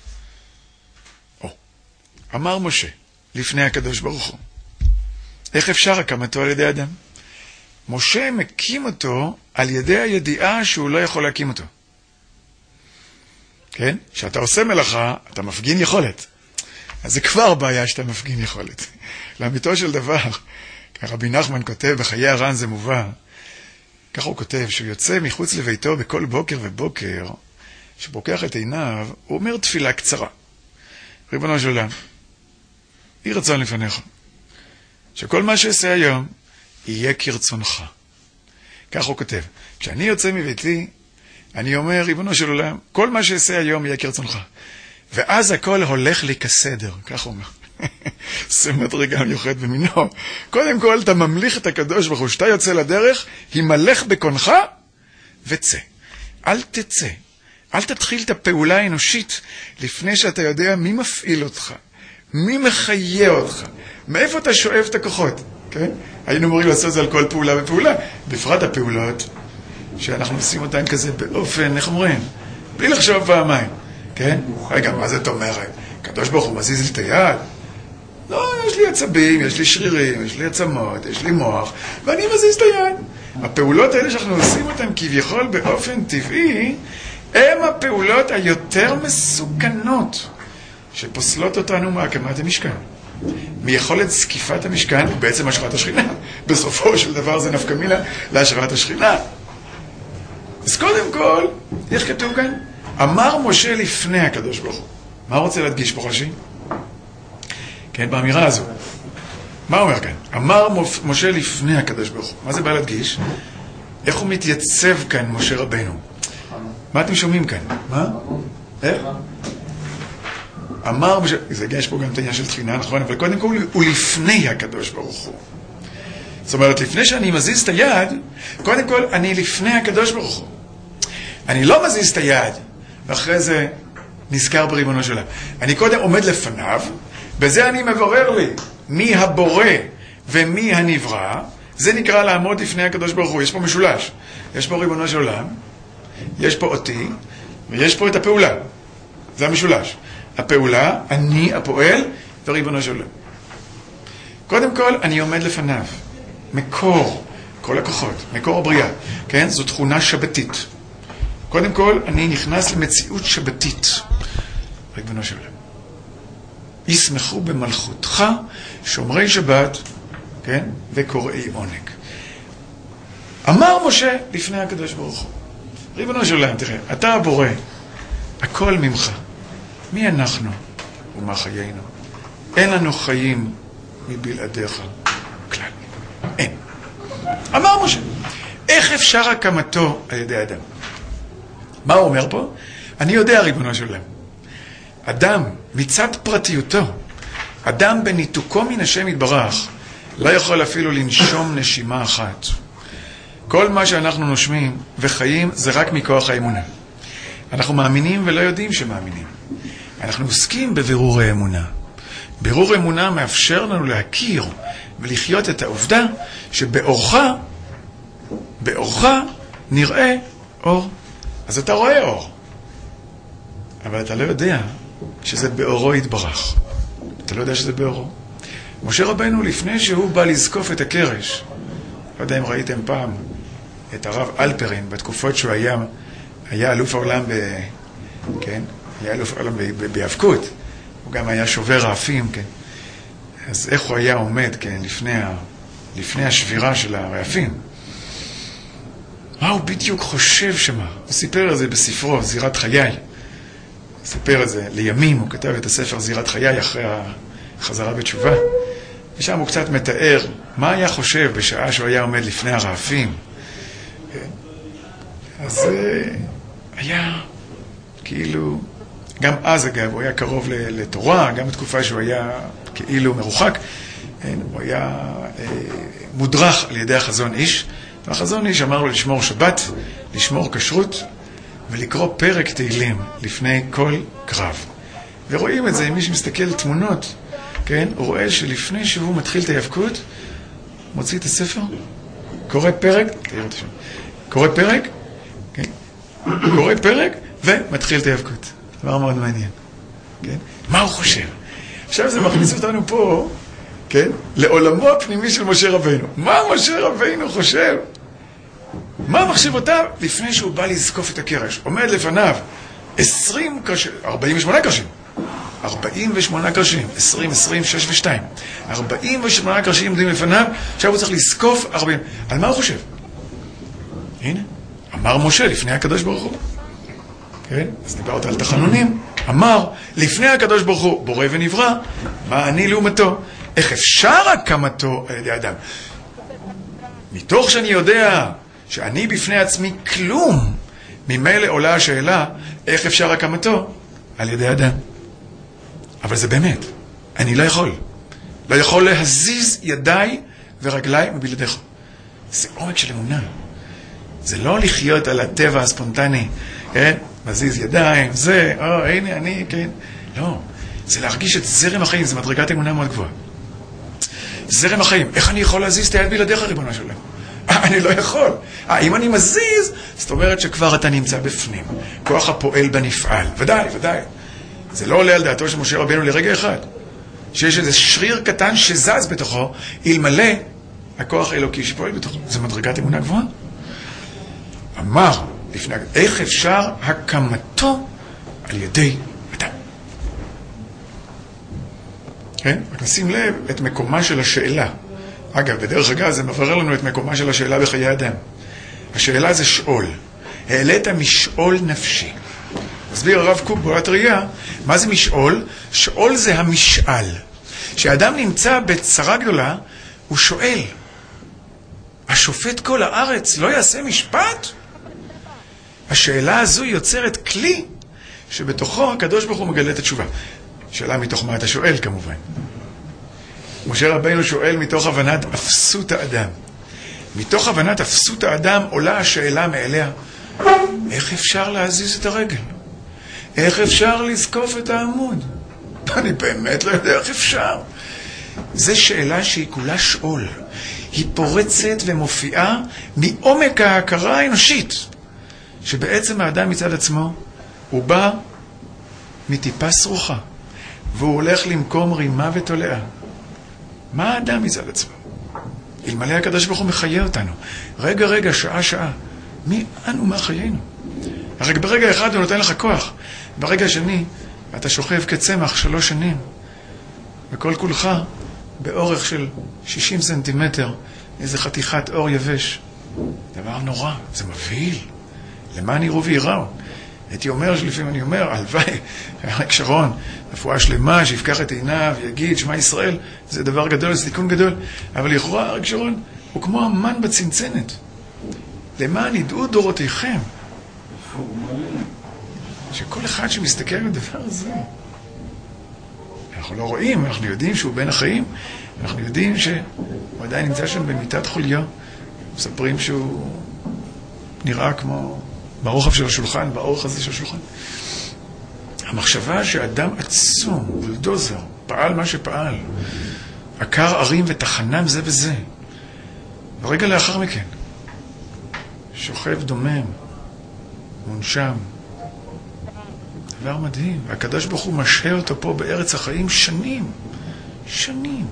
אמר משה, לפני הקדוש ברוך הוא. איך אפשר הקמתו על ידי אדם? משה מקים אותו על ידי הידיעה שהוא לא יכול להקים אותו. כן? כשאתה עושה מלאכה, אתה מפגין יכולת. אז זה כבר בעיה שאתה מפגין יכולת. לאמיתו של דבר, רבי נחמן כותב, בחיי הר"ן זה מובא, ככה הוא כותב, שהוא יוצא מחוץ לביתו בכל בוקר ובוקר, שפוקח את עיניו, הוא אומר תפילה קצרה. ריבונו של עולם, יהי רצון לפניך, שכל מה שעשה היום יהיה כרצונך. כך הוא כותב. כשאני יוצא מביתי, אני אומר, ריבונו של עולם, כל מה שעשה היום יהיה כרצונך. ואז הכל הולך לי כסדר, כך הוא אומר. זה מדרגה מיוחד במינו. קודם כל, אתה ממליך את הקדוש ברוך הוא, שאתה יוצא לדרך, הימלך בקונך, וצא. אל תצא. אל תתחיל את הפעולה האנושית, לפני שאתה יודע מי מפעיל אותך, מי מחיה אותך, מאיפה אתה שואב את הכוחות, כן? היינו אמורים לעשות זה על כל פעולה ופעולה, בפרט הפעולות, שאנחנו עושים אותן כזה באופן, איך אומרים? בלי לחשוב פעמיים, כן? רגע, מה זאת אומרת? הקדוש ברוך הוא מזיז לי את היד? לא, יש לי עצבים, יש לי שרירים, יש לי עצמות, יש לי מוח, ואני מזיז את היד. הפעולות האלה שאנחנו עושים אותן כביכול באופן טבעי, הן הפעולות היותר מסוכנות, שפוסלות אותנו מהקמת המשכן. מיכולת זקיפת המשכן, בעצם השכרת השכינה. בסופו של דבר זה נפקא מינה להשכרת השכינה. אז קודם כל, איך כתוב כאן? אמר משה לפני הקדוש ברוך הוא. מה רוצה להדגיש פה חושי? כן, באמירה הזו. מה אומר כאן? אמר משה לפני הקדוש ברוך הוא. מה זה בא להדגיש? איך הוא מתייצב כאן, משה רבנו? מה אתם שומעים כאן? מה? איך? אמר משה... יש פה גם את העניין של תחינה, נכון? אבל קודם כל הוא לפני הקדוש ברוך הוא. זאת אומרת, לפני שאני מזיז את היד, קודם כל אני לפני הקדוש ברוך הוא. אני לא מזיז את היד, ואחרי זה נזכר בריבונו שלה. אני קודם עומד לפניו, בזה אני מברר לי מי הבורא ומי הנברא. זה נקרא לעמוד לפני הקדוש ברוך הוא. יש פה משולש. יש פה ריבונו של עולם, יש פה אותי, ויש פה את הפעולה. זה המשולש. הפעולה, אני הפועל, וריבונו של עולם. קודם כל, אני עומד לפניו. מקור, כל הכוחות, מקור הבריאה. כן? זו תכונה שבתית. קודם כל, אני נכנס למציאות שבתית. ריבונו של עולם. ישמחו במלכותך, שומרי שבת, כן? וקוראי עונג. אמר משה לפני הקדוש ברוך הוא. ריבונו של עולם, תראה, אתה הבורא, הכל ממך. מי אנחנו ומה חיינו? אין לנו חיים מבלעדיך כלל. אין. אמר משה, איך אפשר הקמתו על ידי אדם? מה הוא אומר פה? אני יודע, ריבונו של עולם. אדם, מצד פרטיותו, אדם בניתוקו מן השם יתברך, לא יכול אפילו לנשום נשימה אחת. כל מה שאנחנו נושמים וחיים זה רק מכוח האמונה. אנחנו מאמינים ולא יודעים שמאמינים. אנחנו עוסקים בבירור האמונה. בירור אמונה מאפשר לנו להכיר ולחיות את העובדה שבאורך נראה אור. אז אתה רואה אור. אבל אתה לא יודע שזה באורו יתברך. אתה לא יודע שזה באורו. משה רבנו, לפני שהוא בא לזקוף את הקרש, לא יודע אם ראיתם פעם את הרב אלפרין, בתקופות שהוא היה אלוף העולם כן? היה אלוף העולם ביאבקות. הוא גם היה שובר רעפים, כן? אז איך הוא היה עומד, כן? לפני השבירה של הרעפים. מה הוא בדיוק חושב שמה? הוא סיפר את זה בספרו, זירת חיי. הוא סיפר את זה לימים, הוא כתב את הספר זירת חיי אחרי החזרה בתשובה. ושם הוא קצת מתאר מה היה חושב בשעה שהוא היה עומד לפני הרעפים. אז היה כאילו, גם אז אגב, הוא היה קרוב לתורה, גם בתקופה שהוא היה כאילו מרוחק, הוא היה מודרך על ידי החזון איש, והחזון איש אמר לו לשמור שבת, לשמור כשרות, ולקרוא פרק תהילים לפני כל קרב. ורואים את זה, מי שמסתכל תמונות, כן, הוא רואה שלפני שהוא מתחיל את ההיאבקות, מוציא את הספר, קורא פרק, תראו את השם, קורא פרק, כן, קורא פרק, ומתחיל את ההיאבקות. דבר מאוד מעניין, כן? מה הוא חושב? עכשיו זה מכניס אותנו פה, כן? לעולמו הפנימי של משה רבינו. מה משה רבינו חושב? מה מחשבותיו לפני שהוא בא לזקוף את הקרש? עומד לפניו 48 קרשים. 48 קרשים, 20, 20, 6 ו2. 48 קרשים עומדים לפניו, עכשיו הוא צריך לזקוף 40. על מה הוא חושב? הנה, אמר משה לפני הקדוש ברוך הוא. כן? אז דיברת על תחנונים. אמר, לפני הקדוש ברוך הוא, בורא ונברא, מה אני לעומתו? איך אפשר הקמתו על ידי אדם? מתוך שאני יודע שאני בפני עצמי כלום, ממילא עולה השאלה, איך אפשר הקמתו על ידי אדם? אבל זה באמת, אני לא יכול. לא יכול להזיז ידיי ורגליי מבלעדיך. זה עומק של אמונה. זה לא לחיות על הטבע הספונטני, כן? מזיז ידיים, זה, הנה אני, כן? לא. זה להרגיש את זרם החיים, זה מדרגת אמונה מאוד גבוהה. זרם החיים, איך אני יכול להזיז את היד בלעדיך, ריבונו של עולם? אני לא יכול. אם אני מזיז, זאת אומרת שכבר אתה נמצא בפנים. כוח הפועל בנפעל. ודאי, ודאי. זה לא עולה על דעתו של משה רבנו לרגע אחד. שיש איזה שריר קטן שזז בתוכו, אלמלא הכוח האלוקי שפועל בתוכו. זה מדרגת אמונה גבוהה. אמר, לפני, איך אפשר הקמתו על ידי אדם? כן? רק נשים לב את מקומה של השאלה. אגב, בדרך אגב, זה מברר לנו את מקומה של השאלה בחיי אדם. השאלה זה שאול. העלית משאול נפשי. מסביר הרב קוק בעלת ראייה, מה זה משאול? שאול זה המשאל. כשאדם נמצא בצרה גדולה, הוא שואל, השופט כל הארץ לא יעשה משפט? השאלה הזו יוצרת כלי שבתוכו הקדוש ברוך הוא מגלה את התשובה. שאלה מתוך מה אתה שואל כמובן. משה רבינו שואל מתוך הבנת אפסות האדם. מתוך הבנת אפסות האדם עולה השאלה מאליה, איך אפשר להזיז את הרגל? איך אפשר לזקוף את העמוד? אני באמת לא יודע איך אפשר. זו שאלה שהיא כולה שאול. היא פורצת ומופיעה מעומק ההכרה האנושית. שבעצם האדם מצד עצמו, הוא בא מטיפה סרוחה, והוא הולך למקום רימה ותולעה. מה האדם מצד עצמו? אלמלא הקדוש ברוך הוא מחיה אותנו. רגע, רגע, שעה, שעה. מי אנו מה חיינו? הרי ברגע אחד הוא נותן לך כוח. ברגע השני, אתה שוכב כצמח 3 שנים. וכל כולך באורך של 60 סנטימטר, איזה חתיכת אור יבש. דבר נורא, זה מבהיל. למען יראו ויראו. הייתי אומר שלפעמים אני אומר, הלוואי, אריק שרון, רפואה שלמה, שיפקח את עיניו, יגיד, שמע ישראל, זה דבר גדול, זה תיקון גדול. אבל לכאורה, אריק שרון, הוא כמו המן בצנצנת. למען ידעו דורותיכם. שכל אחד שמסתכל על הדבר הזה, אנחנו לא רואים, אנחנו יודעים שהוא בין החיים, אנחנו יודעים שהוא עדיין נמצא שם במיטת חוליו, מספרים שהוא נראה כמו ברוחב של השולחן, באורך הזה של השולחן. המחשבה שאדם עצום, בולדוזר, פעל מה שפעל, עקר ערים ותחנם זה וזה, ורגע לאחר מכן, שוכב דומם, מונשם, דבר מדהים. והקדוש ברוך הוא משהה אותו פה בארץ החיים שנים. שנים.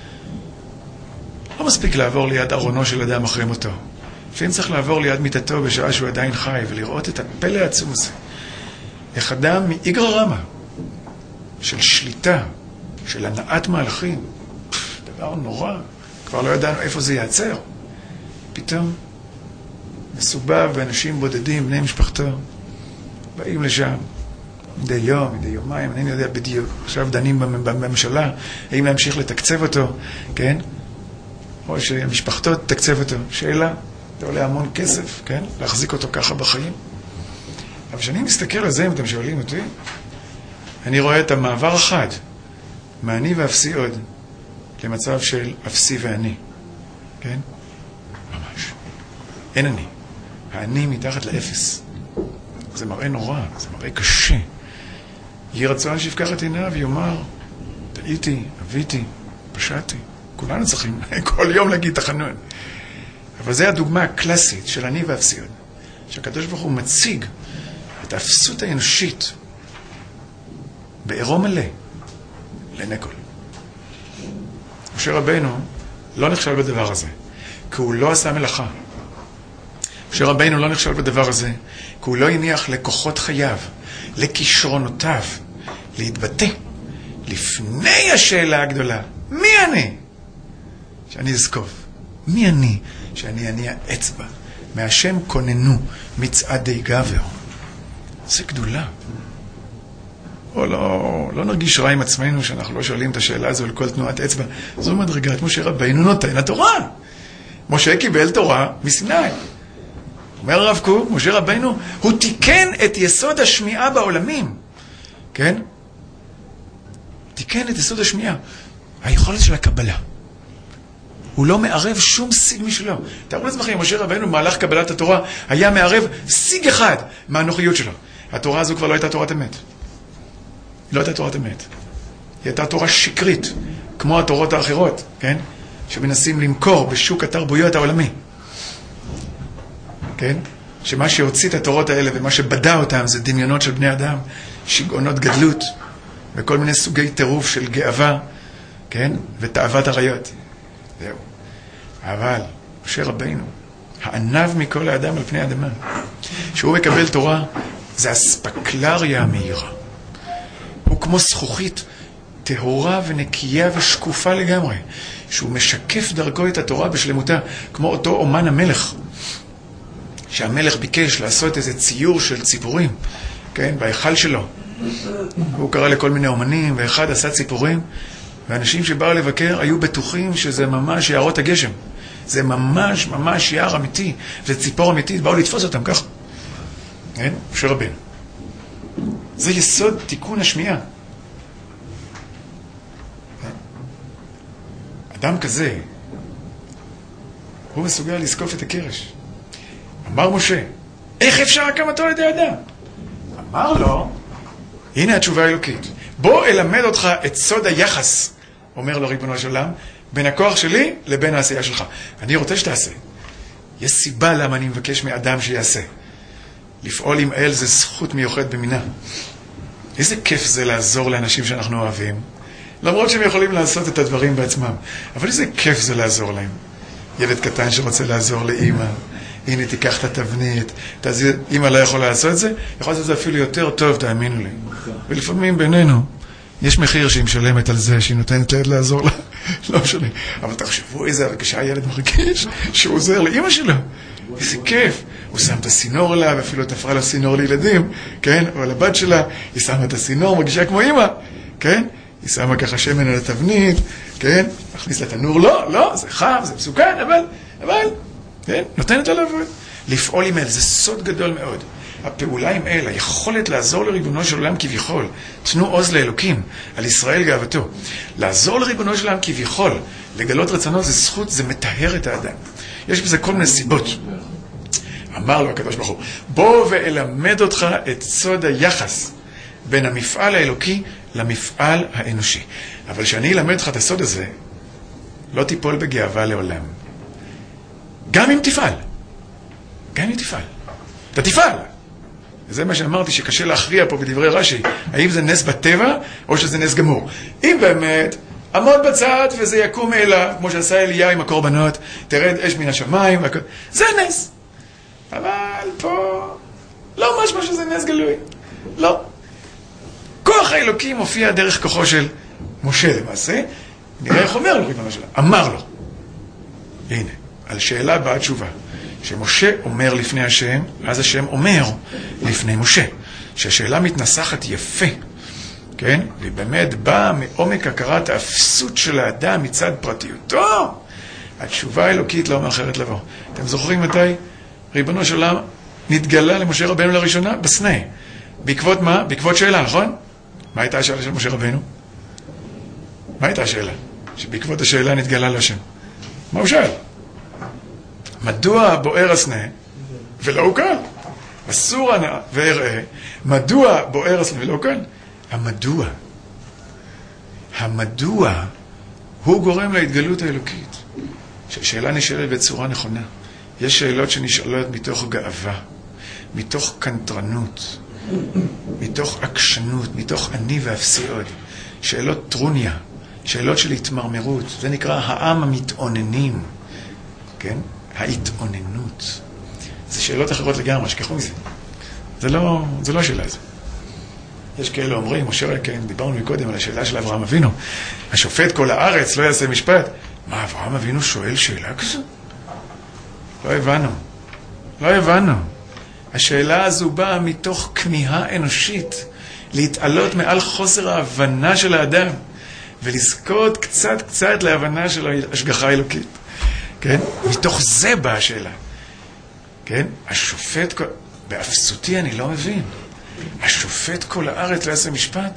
לא מספיק לעבור ליד ארונו של אדם אחרי מותו. לפעמים צריך לעבור ליד מיטתו בשעה שהוא עדיין חי, ולראות את הפלא העצום הזה. איך אדם מאיגרא רמא, של שליטה, של הנעת מהלכים, דבר נורא, כבר לא ידענו איפה זה ייעצר. פתאום מסובב באנשים בודדים, בני משפחתו, באים לשם. מדי יום, מדי יומיים, אני יודע בדיוק. עכשיו דנים בממשלה, האם להמשיך לתקצב אותו, כן? או שמשפחתו תקצב אותו. שאלה, זה עולה המון כסף, כן? להחזיק אותו ככה בחיים. אבל כשאני מסתכל על זה, אם אתם שואלים אותי, אני רואה את המעבר החד, מאני ואפסי עוד, למצב של אפסי ואני. כן? ממש. אין אני. האני מתחת לאפס. זה מראה נורא, זה מראה קשה. יהיה רצון שיפקח את עיניו ויאמר, טעיתי, אביתי, פשעתי. כולנו צריכים כל יום להגיד תחנון. אבל זו הדוגמה הקלאסית של אני ואפסיות. שהקדוש ברוך הוא מציג את האפסות האנושית בעירום מלא לנקול. משה רבינו לא נכשל בדבר הזה, כי הוא לא עשה מלאכה. משה רבינו לא נכשל בדבר הזה, כי הוא לא הניח לכוחות חייו, לכישרונותיו, להתבטא לפני השאלה הגדולה, מי אני? שאני אזקוף. מי אני? שאני אניע אצבע. מהשם כוננו מצעדי גבר. זה גדולה. או לא נרגיש רע עם עצמנו שאנחנו לא שואלים את השאלה הזו על כל תנועת אצבע. זו מדרגת משה רבינו נותן התורה. משה קיבל תורה מסיני. אומר הרב קוק, משה רבינו, הוא תיקן את יסוד השמיעה בעולמים. כן? תיקן את יסוד השמיעה. היכולת של הקבלה. הוא לא מערב שום סיג משלו. תארו לעצמכם, משה רבינו במהלך קבלת התורה היה מערב סיג אחד מהנוחיות שלו. התורה הזו כבר לא הייתה תורת אמת. היא לא הייתה תורת אמת. היא הייתה תורה שקרית, כמו התורות האחרות, כן? שמנסים למכור בשוק התרבויות העולמי. כן? שמה שהוציא את התורות האלה ומה שבדע אותם זה דמיונות של בני אדם, שגעונות גדלות, וכל מיני סוגי טירוף של גאווה, כן? ותאוות הריות. זהו. אבל משה רבינו, הענב מכל האדם על פני האדמה, שהוא מקבל תורה, זה הספקלריה המהירה. הוא כמו זכוכית טהורה ונקייה ושקופה לגמרי, שהוא משקף דרכו את התורה בשלמותה, כמו אותו אומן המלך, שהמלך ביקש לעשות איזה ציור של ציפורים, כן, בהיכל שלו. הוא קרא לכל מיני אומנים, ואחד עשה ציפורים, ואנשים שבאו לבקר היו בטוחים שזה ממש יערות הגשם. זה ממש ממש יער אמיתי, זה ציפור אמיתית, באו לתפוס אותם ככה. כן? משה רבינו. זה יסוד תיקון השמיעה. אדם כזה, הוא מסוגל לזקוף את הקרש. אמר משה, איך אפשר הקמתו על ידי אדם? אמר לו, הנה התשובה האלוקית. בוא אלמד אותך את סוד היחס, אומר לו ריבונו של עולם, בין הכוח שלי לבין העשייה שלך. אני רוצה שתעשה. יש סיבה למה אני מבקש מאדם שיעשה. לפעול עם אל זה זכות מיוחד במינה. איזה כיף זה לעזור לאנשים שאנחנו אוהבים, למרות שהם יכולים לעשות את הדברים בעצמם. אבל איזה כיף זה לעזור להם. ילד קטן שרוצה לעזור לאמא, הנה תיקח את התבנית, אמא לא יכולה לעשות את זה, יכול לעשות את זה אפילו יותר טוב, תאמינו לי. ולפעמים בינינו, יש מחיר שהיא משלמת על זה, שהיא נותנת לילד לעזור לה, לא משנה. אבל תחשבו איזה הרגשה הילד מרגיש שהוא עוזר לאמא שלו. איזה כיף. הוא שם את הסינור עליה, ואפילו תפרה לה סינור לילדים, כן? אבל הבת שלה, היא שמה את הסינור, מרגישה כמו אמא, כן? היא שמה ככה שמן על התבנית, כן? מכניס לתנור, לא, זה חם, זה מסוכן, אבל, כן? נותנת לה לעבוד. לפעול עם אל, זה סוד גדול מאוד. הפעולה עם אל, היכולת לעזור לריבונו של עולם כביכול, תנו עוז לאלוקים, על ישראל גאוותו. לעזור לריבונו של עולם כביכול, לגלות רצונו, זה זכות, זה מטהר את האדם. יש בזה כל מיני סיבות. אמר לו הקדוש ברוך הוא, בוא ואלמד אותך את סוד היחס בין המפעל האלוקי למפעל האנושי. אבל שאני אלמד אותך את הסוד הזה, לא תיפול בגאווה לעולם. גם אם תפעל. אתה תפעל. וזה מה שאמרתי שקשה להכריע פה בדברי רש"י. האם זה נס בטבע או שזה נס גמור. אם באמת, עמוד בצד וזה יקום אלה, כמו שעשה אליה עם הקורבנות, תרד אש מן השמיים, זה נס. אבל פה לא משמע שזה נס גלוי. לא. כוח האלוקי מופיע דרך כוחו של משה למעשה. נראה איך אומר לו ריבונו של עולם. אמר לו. הנה, על שאלה באה תשובה. שמשה אומר לפני השם, אז השם אומר לפני משה. שהשאלה מתנסחת יפה. כן? והיא באמת באה מעומק הכרת האפסות של האדם מצד פרטיותו. התשובה האלוקית לא מאחרת לבוא. אתם זוכרים מתי? ריבונו של עולם נתגלה למשה רבנו לראשונה בסנה. בעקבות מה? בעקבות שאלה, נכון? מה הייתה השאלה של משה רבנו? מה הייתה השאלה? שבעקבות השאלה נתגלה להשם. מה הוא שאל? מדוע בוער הסנה ולא הוא כאן? אסור הנאה ואראה. מדוע בוער הסנה ולא הוא כאן? המדוע הוא גורם להתגלות האלוקית. שאלה נשאלת בצורה נכונה. יש שאלות שנשאלות מתוך גאווה, מתוך קנטרנות, מתוך עקשנות, מתוך אני ואפסי עוד. שאלות טרוניה, שאלות של התמרמרות. זה נקרא העם המתאוננים. כן? ההתאוננות. זה שאלות אחרות לגמרי, שכחו מזה. זה לא השאלה הזו. יש כאלה אומרים, משה, כן, דיברנו מקודם על השאלה של אברהם אבינו, השופט כל הארץ לא יעשה משפט. מה, אברהם אבינו שואל שאלה כזו? לא הבנו. השאלה הזו באה מתוך כמיהה אנושית, להתעלות מעל חוסר ההבנה של האדם, ולזכות קצת להבנה של השגחה האלוקית. כן? מתוך זה באה השאלה. כן? השופט, באפסותי אני לא מבין. השופט כל הארץ לא יעשה משפט?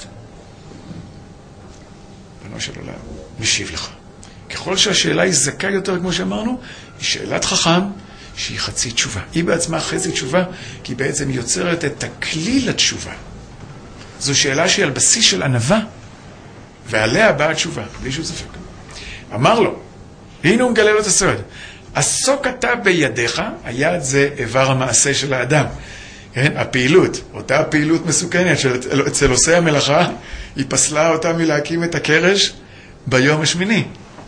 בנו של עולם, משיב לך. ככל שהשאלה היא זכה יותר, כמו שאמרנו, היא שאלת חכם, שהיא חצי תשובה. היא בעצמה חצי תשובה, כי היא בעצם יוצרת את הכלי לתשובה. זו שאלה שהיא על בסיס של ענווה, ועליה באה התשובה, בלי שום ספק. אמר לו, הנה הוא מגלה לו את הסוד. עסוק אתה בידיך, היד זה איבר המעשה של האדם. כן? הפעילות, אותה פעילות מסוכנת שאצל עושה המלאכה, היא פסלה אותה מלהקים את הקרש ביום השמיני.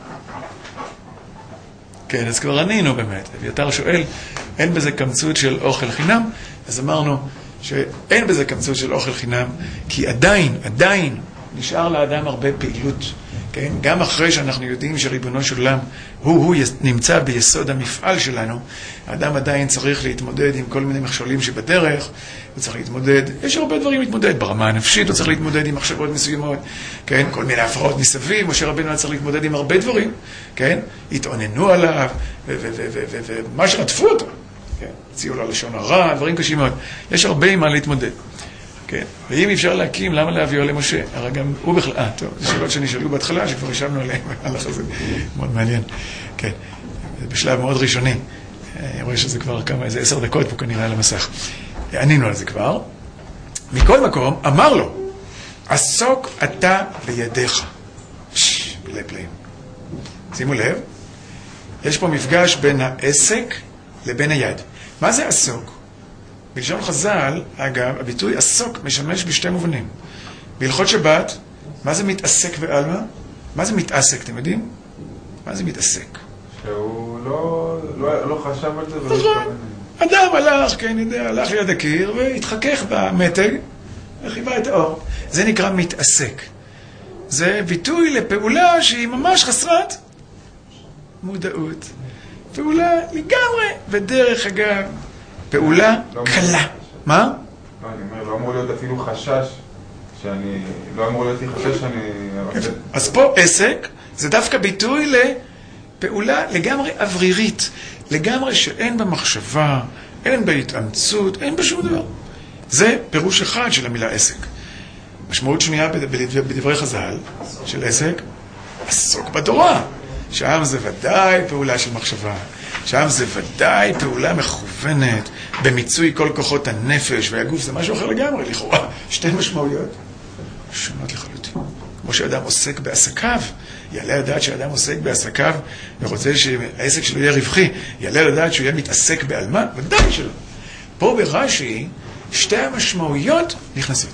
כן, אז כבר ענינו באמת. אביתר שואל, אין בזה קמצות של אוכל חינם? אז אמרנו שאין בזה קמצות של אוכל חינם, כי עדיין נשאר לאדם הרבה פעילות. כן? גם אחרי שאנחנו יודעים שריבונו של עולם הוא נמצא ביסוד המפעל שלנו, האדם עדיין צריך להתמודד עם כל מיני מכשולים שבדרך, הוא צריך להתמודד, יש הרבה דברים להתמודד, ברמה הנפשית הוא צריך להתמודד עם מחשבות מסוימות, כן? כל מיני הפרעות מסביב, משה רבנו צריך להתמודד עם הרבה דברים, כן? התעוננו עליו, ומה שרדפו אותו, כן? הציעו לו לשון הרע, דברים קשים מאוד, יש הרבה עם מה להתמודד. כן. ואם אפשר להקים, למה להביאו למשה? הרי גם הוא בכלל... טוב, זה שאלות שנשאלו בהתחלה, שכבר ישבנו עליהן, הלך הזה מאוד מעניין. כן, זה בשלב מאוד ראשוני. אני רואה שזה כבר איזה 10 דקות פה כנראה על המסך. ענינו על זה כבר. מכל מקום, אמר לו, עסוק אתה בידיך. בלי פלאים. שימו לב, יש פה מפגש בין העסק לבין היד. מה זה עסוק? בלשון חז"ל, אגב, הביטוי עסוק משמש בשתי מובנים. בהלכות שבת, מה זה מתעסק בעלמא? מה זה מתעסק, אתם יודעים? מה זה מתעסק? שהוא לא חשב על זה ולא התכוון. אדם הלך, כן, יודע, הלך ליד הקיר והתחכך במתג וחיבה את האור. זה נקרא מתעסק. זה ביטוי לפעולה שהיא ממש חסרת מודעות. פעולה לגמרי, בדרך אגב. פעולה קלה. מה? לא, אני אומר, לא אמור להיות אפילו חשש שאני... לא אמור להיות לי חשש שאני... אז פה עסק זה דווקא ביטוי לפעולה לגמרי אוורירית, לגמרי שאין בה מחשבה, אין בה התאמצות, אין בה שום דבר. זה פירוש אחד של המילה עסק. משמעות שנייה בדברי חז"ל של עסק, עסוק בתורה. שם זה ודאי פעולה של מחשבה. שם זה ודאי פעולה מכוונת במיצוי כל כוחות הנפש והגוף. זה משהו אחר לגמרי, לכאורה. שתי משמעויות שונות לחלוטין. כמו שאדם עוסק בעסקיו, יעלה לדעת שאדם עוסק בעסקיו ורוצה שהעסק שלו יהיה רווחי. יעלה לדעת שהוא יהיה מתעסק בעלמא, ודאי שלא. פה ברש"י שתי המשמעויות נכנסות.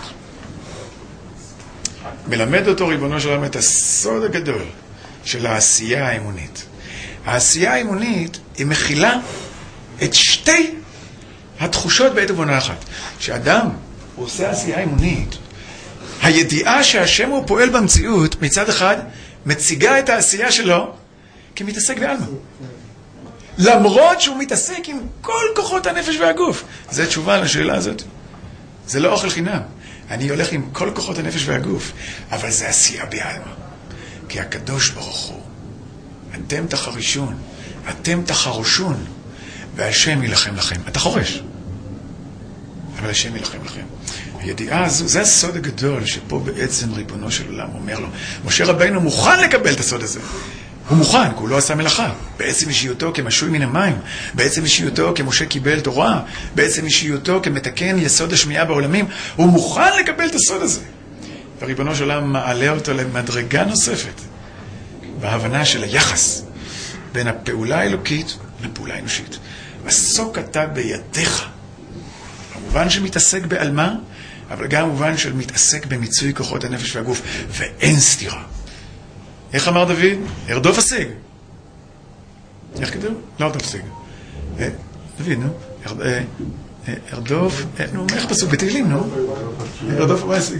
מלמד אותו ריבונו של עולם את הסוד הגדול של העשייה האמונית. העשייה האמונית היא מכילה את שתי התחושות בעת ובעונה אחת. שאדם עושה עשייה אמונית, הידיעה שהשם הוא פועל במציאות, מצד אחד, מציגה את העשייה שלו כמתעסק בעלמא. למרות שהוא מתעסק עם כל כוחות הנפש והגוף. זו תשובה לשאלה הזאת. זה לא אוכל חינם. אני הולך עם כל כוחות הנפש והגוף, אבל זה עשייה בעלמא. כי הקדוש ברוך הוא, אתם תחרישון, אתם תחרושון, והשם ילחם לכם. אתה חורש, אבל השם ילחם לכם. הידיעה הזו, זה הסוד הגדול שפה בעצם ריבונו של עולם אומר לו. משה רבינו מוכן לקבל את הסוד הזה. הוא מוכן, כי הוא לא עשה מלאכה. בעצם אישיותו כמשוי מן המים, בעצם אישיותו כמשה קיבל תורה, בעצם אישיותו כמתקן יסוד השמיעה בעולמים, הוא מוכן לקבל את הסוד הזה. וריבונו של עולם מעלה אותו למדרגה נוספת, בהבנה של היחס בין הפעולה האלוקית לפעולה האנושית. עסוק אתה בידיך. במובן שמתעסק בעלמא, אבל גם במובן של מתעסק במיצוי כוחות הנפש והגוף, ואין סתירה. איך אמר דוד? ארדוף השג. איך כתוב? לא ארדוף השג. דוד, נו. ארדוף, נו, איך פסוק בתהילים, נו? ארדוף,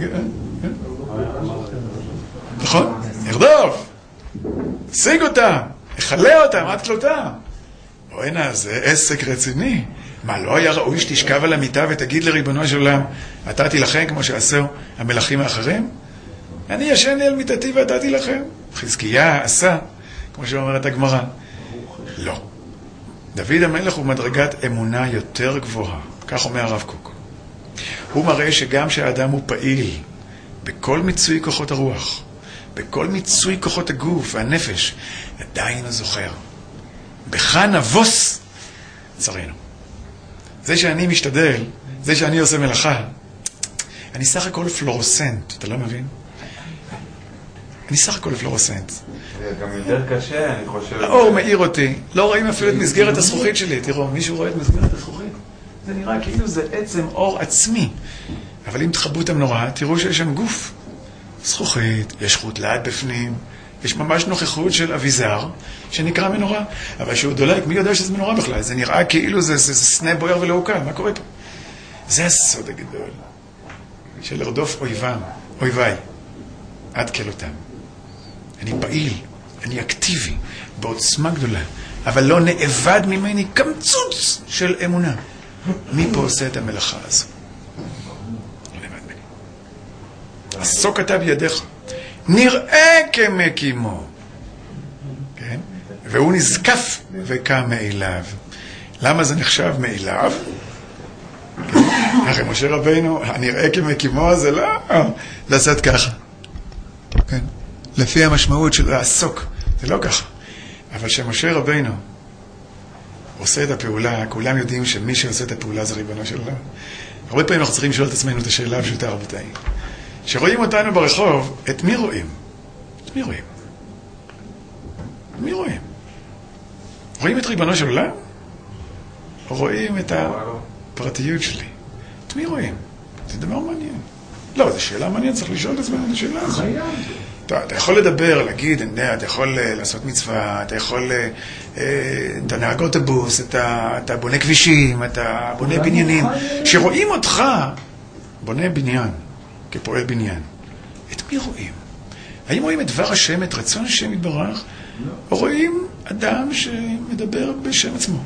נכון? ארדוף, שיג אותם, אכלה אותם, עד כלותם. הנה, זה עסק רציני. מה, לא היה ראוי שתשכב על המיטה ותגיד לריבונו של עולם, אתה תילחם כמו שעשו המלכים האחרים? אני ישן לי על מיטתי ואתה תילחם. חזקיה עשה, כמו שאומרת הגמרא. לא. דוד המלך הוא מדרגת אמונה יותר גבוהה. כך אומר הרב קוק. הוא מראה שגם שהאדם הוא פעיל בכל מיצוי כוחות הרוח, בכל מיצוי כוחות הגוף והנפש, עדיין הוא זוכר. בך נבוס צרינו. זה שאני משתדל, זה שאני עושה מלאכה, אני סך הכל פלורוסנט, אתה לא מבין? אני סך הכל פלורוסנט. זה גם יותר קשה, אני חושב. האור מאיר אותי, לא רואים אפילו את מסגרת הזכוכית שלי. תראו, מישהו רואה את מסגרת הזכוכית? זה נראה כאילו זה עצם אור עצמי. אבל אם תחברו את המנורה, תראו שיש שם גוף. זכוכית, יש חוט לעד בפנים, יש ממש נוכחות של אביזר שנקרא מנורה. אבל שהוא דולק, מי יודע שזה מנורה בכלל? זה נראה כאילו זה סנה בוער ולעוקל. מה קורה פה? זה הסוד הגדול של לרדוף אויביי, עד כלותם. אני פעיל, אני אקטיבי, בעוצמה גדולה, אבל לא נאבד ממני קמצוץ של אמונה. מי פה עושה את המלאכה הזו? לא נאבד ממני. עסוק אתה בידיך, נראה כמקימו. כן? והוא נזקף וקם מאליו. למה זה נחשב מאליו? כן? הרי משה רבינו, הנראה כמקימו זה לא לעשות ככה. כן? לפי המשמעות של לעסוק, זה לא ככה. אבל שמשה רבינו עושה את הפעולה, כולם יודעים שמי שעושה את הפעולה זה ריבונו של עולם. הרבה פעמים אנחנו צריכים לשאול את עצמנו את השאלה הפשוטה, רבותיי. שרואים אותנו ברחוב, את מי רואים? את מי רואים? את מי רואים? רואים את ריבונו של עולם? או רואים את הפרטיות שלי? את מי רואים? זה דבר מעניין. לא, זו שאלה מעניינת, צריך לשאול את עצמנו את השאלה הזו. אתה יכול לדבר, להגיד, אתה יכול לעשות מצווה, אתה יכול, אתה נהג אוטובוס, אתה בונה כבישים, אתה בונה בניינים. שרואים אותך, בונה בניין, כפועל בניין. את מי רואים? האם רואים את דבר השם, את רצון השם יתברך, או רואים אדם שמדבר בשם עצמו?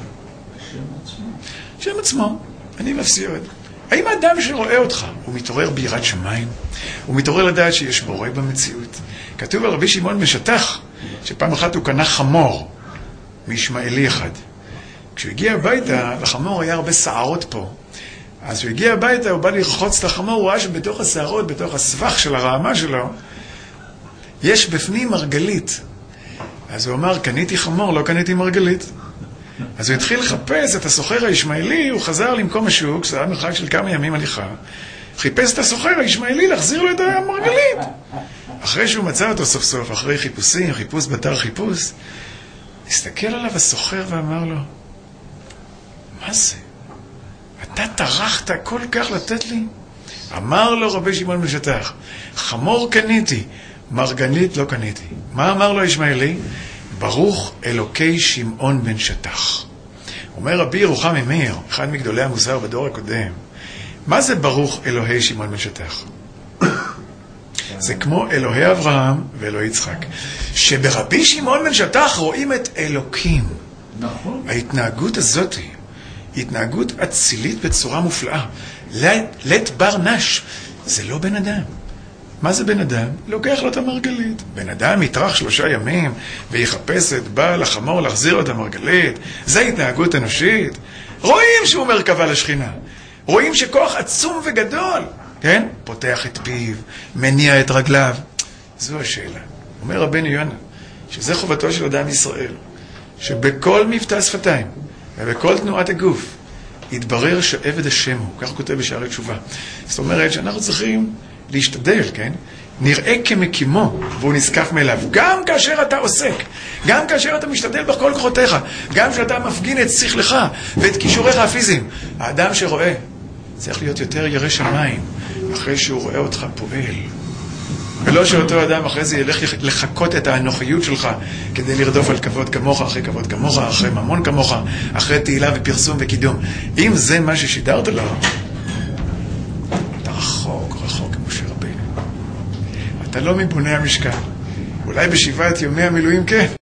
בשם עצמו. אני מפסיר את זה. האם האדם שרואה אותך, הוא מתעורר ביראת שמיים? הוא מתעורר לדעת שיש בורא במציאות? כתוב על רבי שמעון בן שטח, שפעם אחת הוא קנה חמור מישמעאלי אחד. כשהוא הגיע הביתה, לחמור היה הרבה שערות פה. אז כשהוא הגיע הביתה, הוא בא לרחוץ לחמור, הוא ראה שבתוך השערות, בתוך הסבך של הרעמה שלו, יש בפנים מרגלית. אז הוא אמר, קניתי חמור, לא קניתי מרגלית. אז הוא התחיל לחפש את הסוחר הישמעאלי, הוא חזר למקום השוק, זה היה מרחק של כמה ימים הליכה, חיפש את הסוחר הישמעאלי להחזיר לו את המרגלית. אחרי שהוא מצא אותו סוף סוף, אחרי חיפושים, חיפוש בתר חיפוש, הסתכל עליו הסוחר ואמר לו, מה זה? אתה טרחת כל כך לתת לי? אמר לו רבי שמעון בן שטח, חמור קניתי, מרגלית לא קניתי. מה אמר לו ישמעאלי? ברוך אלוקי שמעון בן שטח. אומר רבי ירוחם ממאיר, אחד מגדולי המוסר בדור הקודם, מה זה ברוך אלוהי שמעון בן שטח? זה כמו אלוהי אברהם ואלוהי יצחק. שברבי שמעון בן שטח רואים את אלוקים. ההתנהגות הזאת היא התנהגות אצילית בצורה מופלאה. לית בר נש, זה לא בן אדם. מה זה בן אדם? לוקח לו את המרגלית. בן אדם יטרח 3 ימים ויחפש את בעל החמור להחזיר לו את המרגלית. זה התנהגות אנושית. רואים שהוא מרכבה לשכינה. רואים שכוח עצום וגדול, כן? פותח את פיו, מניע את רגליו. זו השאלה. אומר רבנו יונה, שזה חובתו של אדם ישראל, שבכל מבטא שפתיים ובכל תנועת הגוף יתברר שעבד השם הוא. כך כותב בשערי תשובה. זאת אומרת שאנחנו צריכים להשתדל, כן? נראה כמקימו, והוא נזקף מאליו. גם כאשר אתה עוסק, גם כאשר אתה משתדל בכל כוחותיך, גם כשאתה מפגין את שכלך ואת כישוריך הפיזיים. האדם שרואה צריך להיות יותר ירא שמיים אחרי שהוא רואה אותך פועל. ולא שאותו אדם אחרי זה ילך לחכות את האנוכיות שלך כדי לרדוף על כבוד כמוך, אחרי כבוד כמוך, אחרי ממון כמוך, אחרי תהילה ופרסום וקידום. אם זה מה ששידרת לו, אתה רחוק כמו משה רבינו. אתה לא מבוני המשכן. אולי בשבעת יומי המילואים כן.